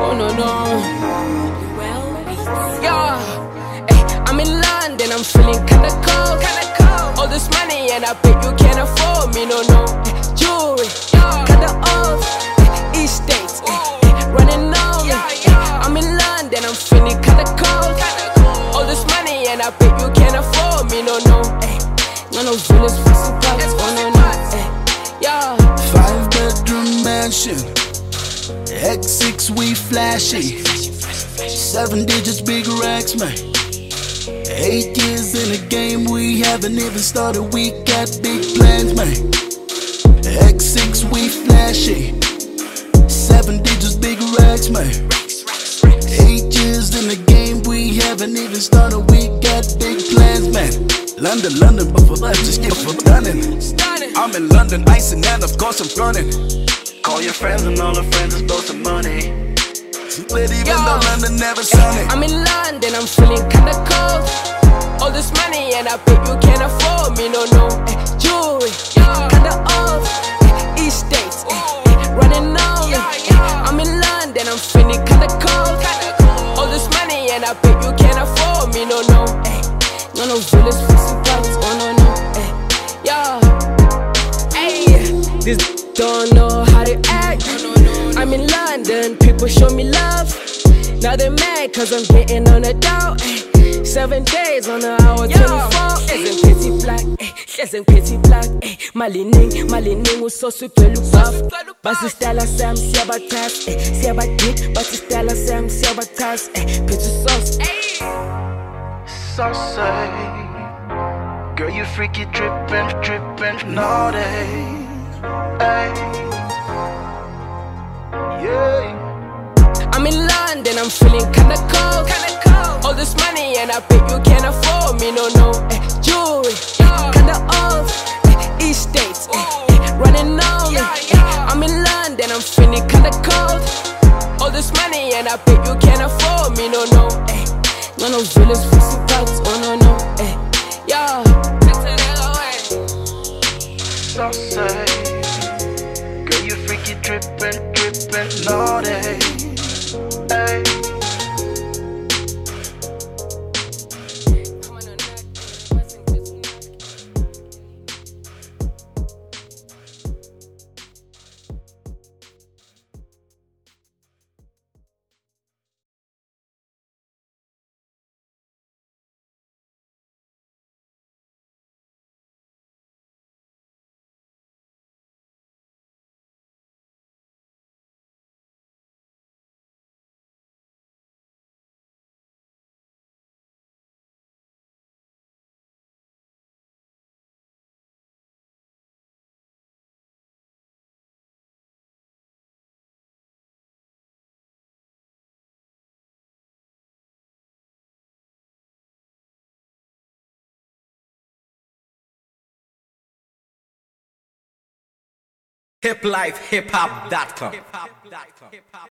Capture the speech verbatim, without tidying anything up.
Oh no no. Yeah, hey, I'm in London, I'm feeling kinda cold. All this money and I bet you can't afford me, no no. Hey, jewelry, kinda old. Hey, East States, hey, running on me. I'm in London, I'm feeling kinda cold. All this money and I bet you can't afford me, no no. Hey, no no villas, fussy parts, oh no no. Hey, yeah. Five bedroom mansion, X six we flashy. Seven digits, big racks, man. Eight years in the game, we haven't even started. We got big plans, man. X six we flashy. Seven digits, big racks, man. Eight years in the game, we haven't even started. We got big plans, man. London, London, but for life, just get for stunning. I'm in London, icing, and of course I'm running. Call your friends and all the friends and blow some money. Lit even Yo, though London never sunny. I'm in London, I'm feeling kinda cold. All this money and I bet you can't afford me, no no. Ay, jewelry, kinda old. Ay, East States, ay, running on me. Ay, I'm in London, I'm feeling kinda cold. All this money and I bet you can't afford me, no no. Ay, no no villas, fussy parts, oh no no. Ay, yeah, ay, this don't know how to act. I'm in London, people show me love. Now they're mad cause I'm getting on a doubt. Seven days on the hour twenty-four. Isn't pity black, isn't pity black. Malining, malining usosu pelu buff. Basi stella sam siabatas, siabatit. Basi stella sam siabatas, pizza sauce. Saucy, girl you freaky drippin', drippin', naughty. Ay. Yeah. I'm in London, I'm feeling kinda cold. All this money and I bet you can't afford me, no no. Ay, jewelry, kinda old. Ay, East States, ay, running on me. Ay, I'm in London, I'm feeling kinda cold. All this money and I bet you can't afford me, no no. Ay, no no villas, fussy parts, oh no no. Ay, yeah. Saucy, girl you freaky drippin', drippin', naughty. Ay. hip life hip hop dot com